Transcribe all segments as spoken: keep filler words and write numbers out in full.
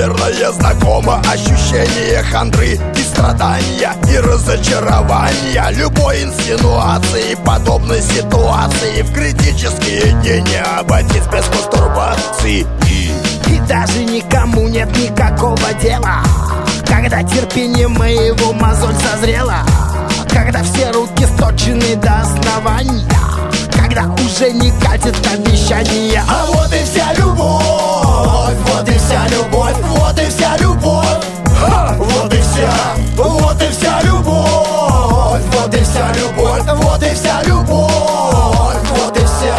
наверное, знакомо ощущение хандры и страдания, и разочарования любой инсинуации, подобной ситуации в критические дни не обойтись без мастурбации. И даже никому нет никакого дела, когда терпение моего мозоль созрела, когда все руки сточены до основания, когда уже не катит обещания. А вот и вся любовь, вот и вся любовь, вот и вся любовь. Ха! Вот и вся, вот и вся любовь, вот и вся любовь, вот и вся любовь, вот и вся.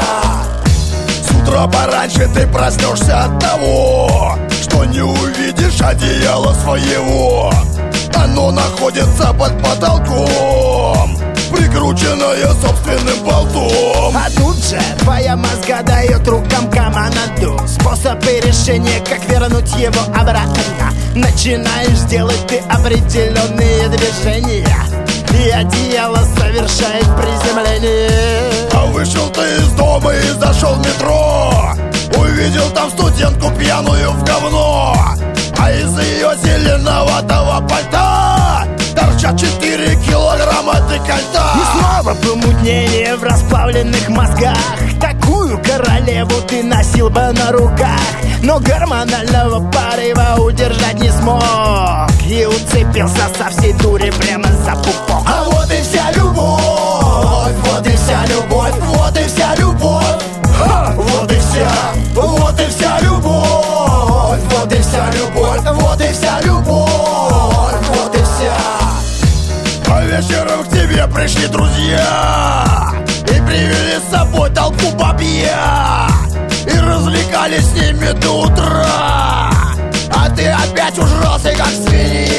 С утра пораньше ты проснешься от того, что не увидишь одеяло своего. Оно находится под потолком, прикрученное собственным болтом. А тут же твоя мозга дает рукам команду, способы решения, как вернуть его обратно. Начинаешь делать ты определенные движения, и одеяло совершает приземление. А вышел ты из дома и зашел в метро, увидел там студентку пьяную в говно, а из ее зеленоватого пальта торчат четыре килограмма декольта. И снова помутнение в расплавленных мозгах. Такую королеву ты носил бы на руках, но гормонального порыва удержать не смог и уцепился со всей дури прямо за пупок. А вот и вся любовь, вот и вся любовь, вот и вся любовь. Ха! Вот и вся, вот и вся любовь, вот и вся любовь, вот и вся любовь, вот и вся. А вечером к тебе пришли друзья и привели с собой толпу бабья, и развлекались с ними до утра, а ты опять ужрался как свинья.